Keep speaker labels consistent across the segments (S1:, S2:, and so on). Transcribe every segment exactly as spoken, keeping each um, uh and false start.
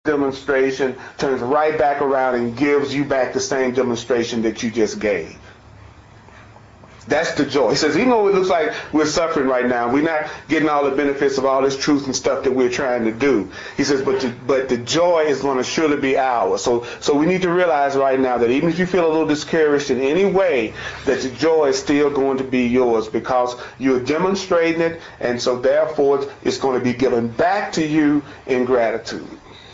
S1: demonstration, turns right back around and gives you back the same demonstration that you just gave. That's the joy. He says, even though it looks like we're suffering right now, we're not getting all the benefits of all this truth and stuff that we're trying to do. He says, but the, but the joy is going to surely be ours. So, so we need to realize right now that even if you feel a little discouraged in any way, that the joy is still going to be yours because you're demonstrating it, and so therefore it's going to be given back to you in gratitude.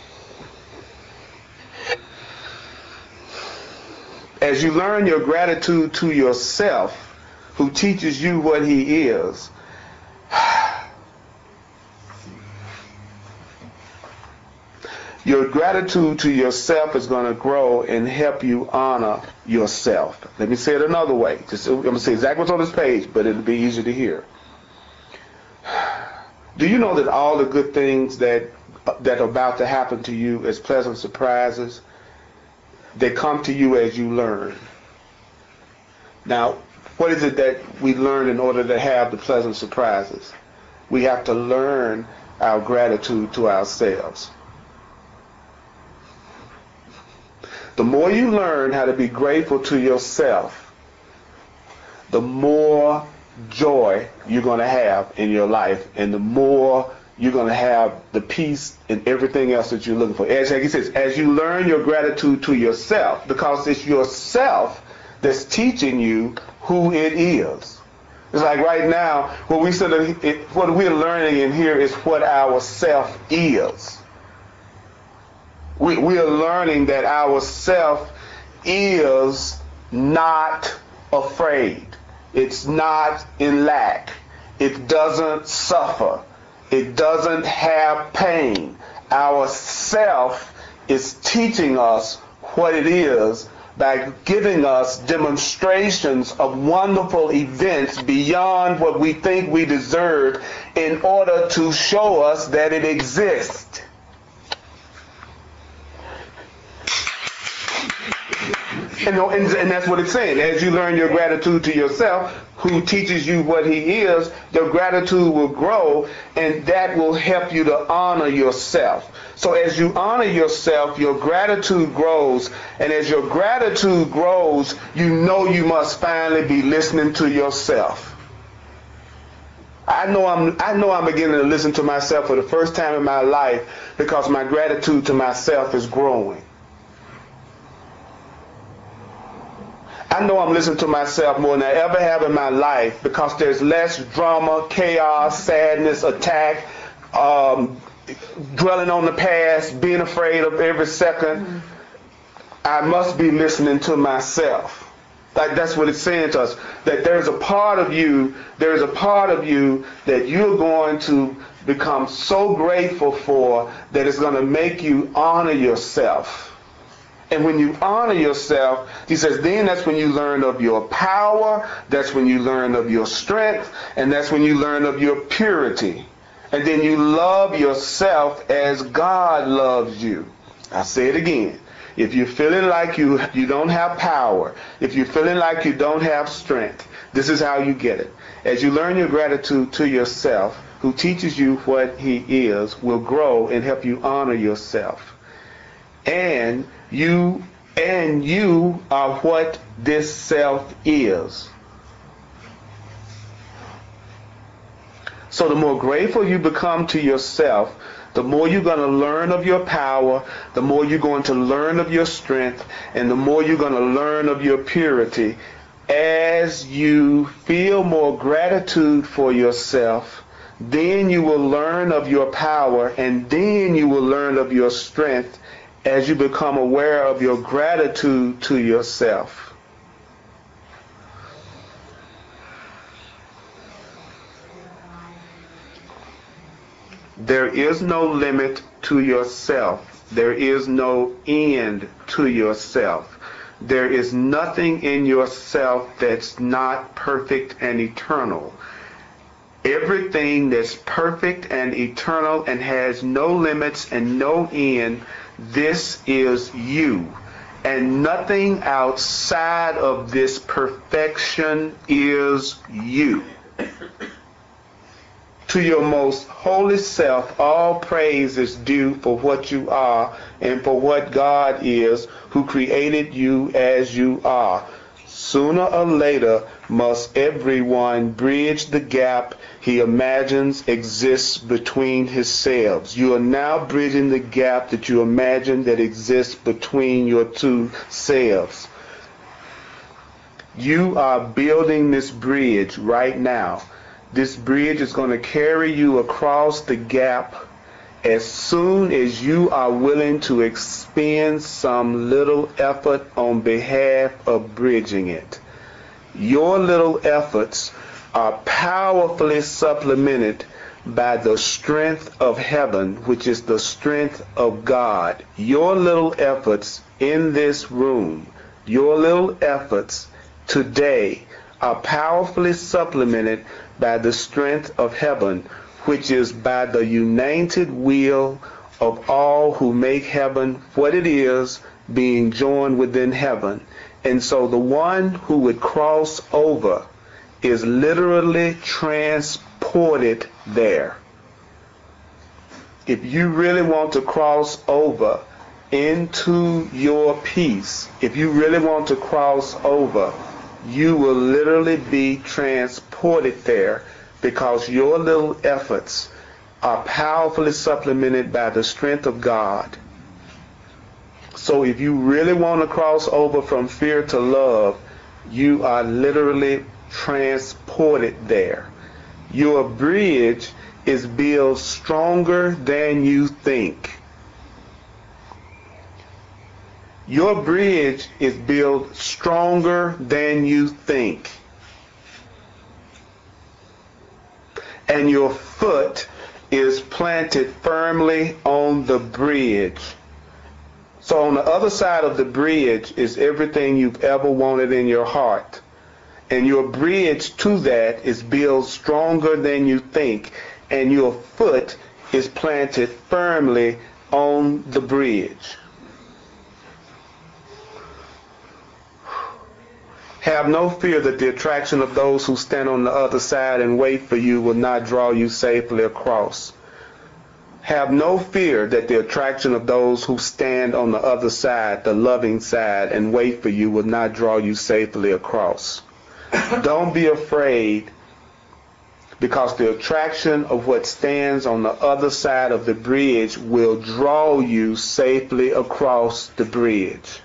S1: As you learn your gratitude to yourself, who teaches you what he is, your gratitude to yourself is going to grow and help you honor yourself. Let me say it another way. Just, I'm going to say exactly what's on this page, but it'll be easier to hear. Do you know that all the good things that that are about to happen to you as pleasant surprises, they come to you as you learn? Now, what is it that we learn in order to have the pleasant surprises? We have to learn our gratitude to ourselves. The more you learn how to be grateful to yourself, the more joy you're going to have in your life, and the more you're going to have the peace and everything else that you're looking for. As he says, as you learn your gratitude to yourself, because it's yourself that's teaching you who it is. It's like right now, what we sort of, it, what we're learning in here is what our self is. We, we are learning that our self is not afraid. It's not in lack. It doesn't suffer. It doesn't have pain. Our self is teaching us what it is by giving us demonstrations of wonderful events beyond what we think we deserve in order to show us that it exists. And, and that's what it's saying. As you learn your gratitude to yourself, who teaches you what he is, your gratitude will grow, and that will help you to honor yourself. So as you honor yourself, your gratitude grows, and as your gratitude grows, you know you must finally be listening to yourself. I know I'm I know I'm beginning to listen to myself for the first time in my life because my gratitude to myself is growing. I know I'm listening to myself more than I ever have in my life because there's less drama, chaos, sadness, attack, um, dwelling on the past, being afraid of every second. Mm-hmm. I must be listening to myself. Like that's what it's saying to us, that there's a part of you, there's a part of you that you're going to become so grateful for that it's going to make you honor yourself. And when you honor yourself, he says, then that's when you learn of your power, that's when you learn of your strength, and that's when you learn of your purity. And then you love yourself as God loves you. I say it again. If you're feeling like you, you don't have power, if you're feeling like you don't have strength, this is how you get it. As you learn your gratitude to yourself, who teaches you what he is, will grow and help you honor yourself. And you and you are what this self is. So the more grateful you become to yourself, the more you're going to learn of your power, the more you're going to learn of your strength, and the more you're going to learn of your purity. As you feel more gratitude for yourself, then you will learn of your power, and then you will learn of your strength as you become aware of your gratitude to yourself. There is no limit to yourself. There is no end to yourself. There is nothing in yourself that's not perfect and eternal. Everything that's perfect and eternal and has no limits and no end, this is you. And nothing outside of this perfection is you. To your most holy self, all praise is due for what you are and for what God is, who created you as you are. Sooner or later, must everyone bridge the gap he imagines exists between his selves. You are now bridging the gap that you imagine that exists between your two selves. You are building this bridge right now. This bridge is going to carry you across the gap as soon as you are willing to expend some little effort on behalf of bridging it. Your little efforts are powerfully supplemented by the strength of heaven, which is the strength of God. Your little efforts in this room, your little efforts today are powerfully supplemented by the strength of heaven, which is by the united will of all who make heaven what it is, being joined within heaven. And so the one who would cross over is literally transported there. If you really want to cross over into your peace, if you really want to cross over, you will literally be transported there, because your little efforts are powerfully supplemented by the strength of God. So if you really want to cross over from fear to love, you are literally transported there. Your bridge is built stronger than you think. Your bridge is built stronger than you think. And your foot is planted firmly on the bridge. So on the other side of the bridge is everything you've ever wanted in your heart. And your bridge to that is built stronger than you think. And your foot is planted firmly on the bridge. Have no fear that the attraction of those who stand on the other side and wait for you will not draw you safely across. Have no fear that the attraction of those who stand on the other side, the loving side, and wait for you will not draw you safely across. Don't be afraid, because the attraction of what stands on the other side of the bridge will draw you safely across the bridge.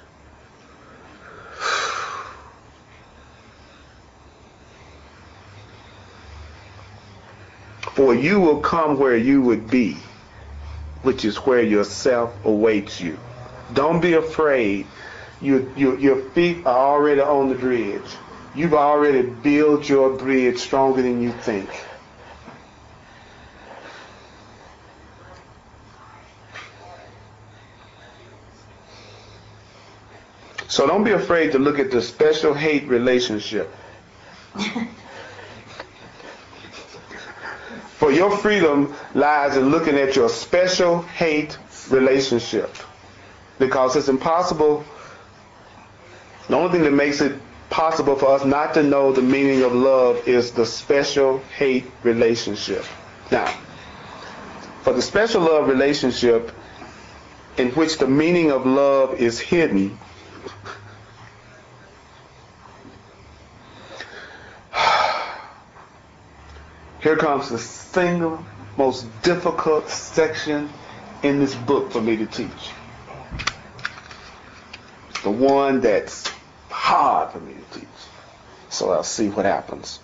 S1: For you will come where you would be, which is where yourself awaits you. Don't be afraid. You, you, your feet are already on the bridge. You've already built your bridge stronger than you think. So don't be afraid to look at the special hate relationship. For your freedom lies in looking at your special hate relationship. Because it's impossible, the only thing that makes it possible for us not to know the meaning of love is the special hate relationship. Now, for the special love relationship, in which the meaning of love is hidden, here comes the single most difficult section in this book for me to teach. The one that's hard for me to teach. So I'll see what happens.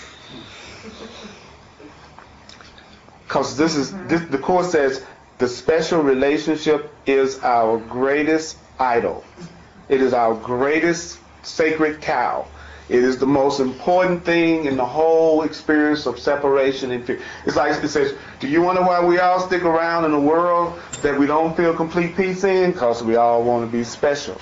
S1: Because this is this, the course says the special relationship is our greatest idol. It is our greatest sacred cow. It is the most important thing in the whole experience of separation and fear. It's like it says, do you wonder why we all stick around in a world that we don't feel complete peace in? Because we all want to be special.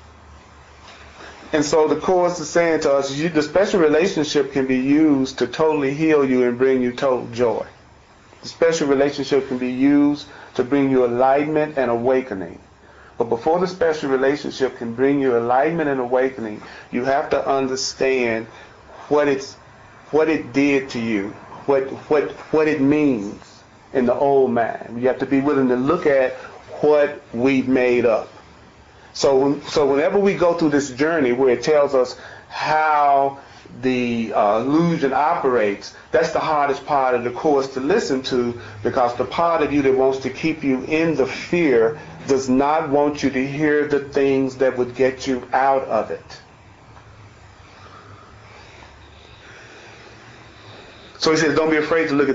S1: And so the Course is saying to us, you, the special relationship can be used to totally heal you and bring you total joy. The special relationship can be used to bring you enlightenment and awakening. But before the special relationship can bring you enlightenment and awakening, you have to understand what it's, what it did to you what what what it means in the old man. You have to be willing to look at what we've made up. So so whenever we go through this journey where it tells us how the uh, illusion operates, that's the hardest part of the course to listen to, because the part of you that wants to keep you in the fear does not want you to hear the things that would get you out of it. So he says, don't be afraid to look at